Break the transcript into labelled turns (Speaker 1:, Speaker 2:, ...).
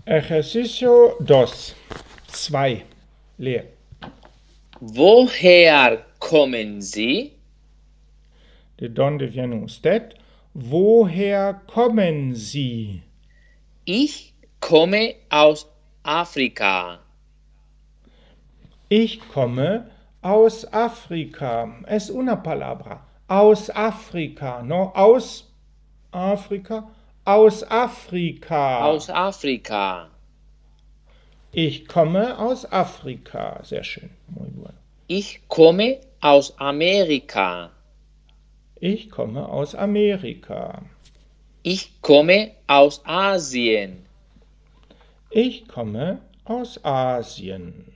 Speaker 1: Ejercicio 2. 2. Leer.
Speaker 2: Woher kommen Sie?
Speaker 1: De donde viene usted? Woher kommen Sie?
Speaker 2: Ich komme aus Afrika.
Speaker 1: Ich komme aus Afrika. Es una palabra. Aus Afrika, no? Aus Afrika. Aus Afrika.
Speaker 2: Aus Afrika.
Speaker 1: Ich komme aus Afrika. Sehr schön. Muy bueno.
Speaker 2: Ich komme aus Amerika.
Speaker 1: Ich komme aus Amerika.
Speaker 2: Ich komme aus Asien.
Speaker 1: Ich komme aus Asien.